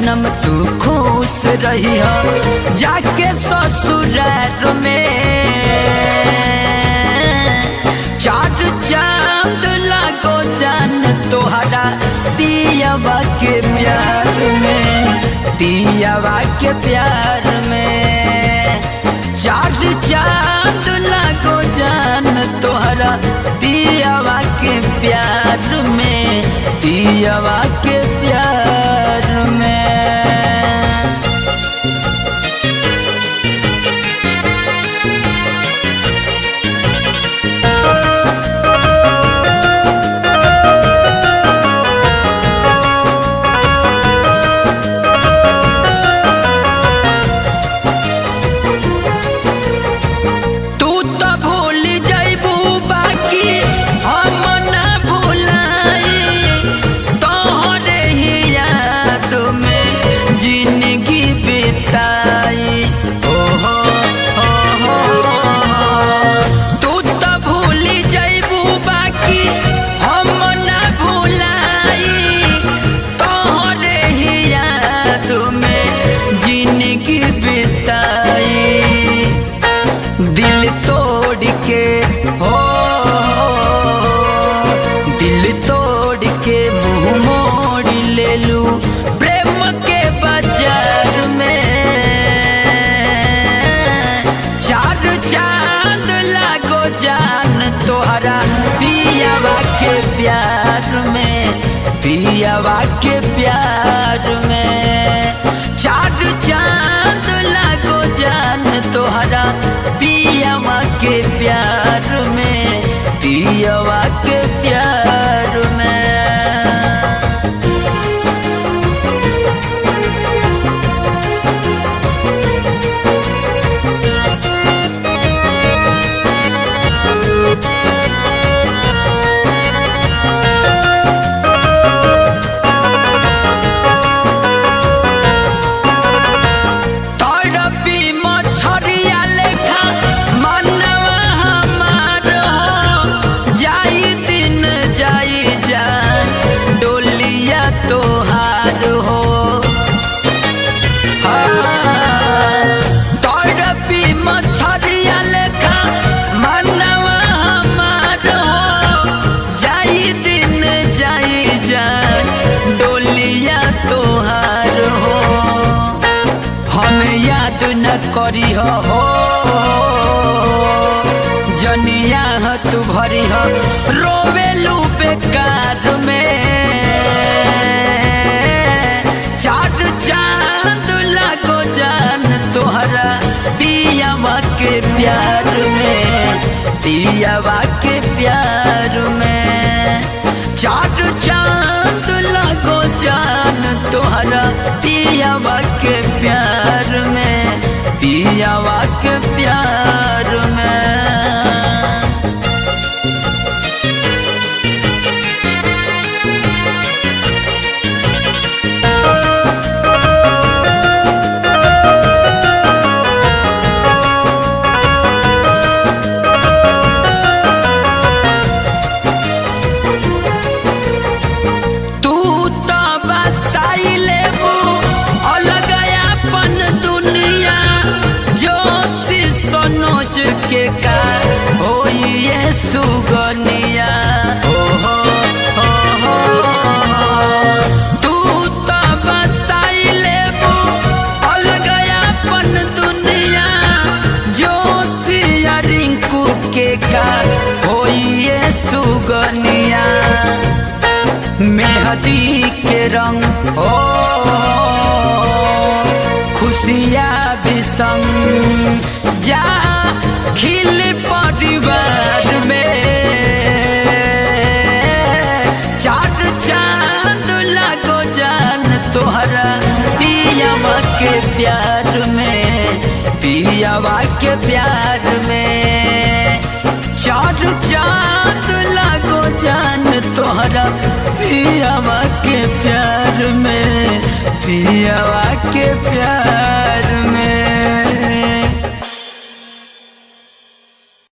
जन्म तू खुश रही हो जाके ससुराल में। चार चांद लागो जान तोहरा पियावा के प्यार में, पियावा के प्यार में। चार चांद लागो जान तोहरा पियावा के प्यार में, पियावा के प्यार में। दिल तोड़ के हो, दिल तोड़ के मुँह मोड़ ले लू प्रेम के बाजार में। चार चांद लागो जान तोहरा पियावा के प्यार में, पियावा के प्यार में। चार चांद लागो जान तोहरा पियावा के प्यार में, पियावा के प्यार में। करी हो जनिया तू भरी हो रोवेलू बेकार में। चार चांद लागो जान तोहरा पियावा के प्यार में, पियावा के प्यार में। चार चांद लागो जान तोहरा पियावा के प्यार में, पियावा के प्यार में। सुगनिया हो तू तो बसाई लेबू अलग अपन दुनिया। जोशिया रिंकू के का होइए सुगनिया। मेहंदी के रंग हो खुशिया भी संग जा खिल परिवार में। चार चांद लागो जान तोहरा पियावा के प्यार में, पियावा के प्यार में। चार चांद लागो जान तोहरा पियावा के प्यार में, पियावा के प्यार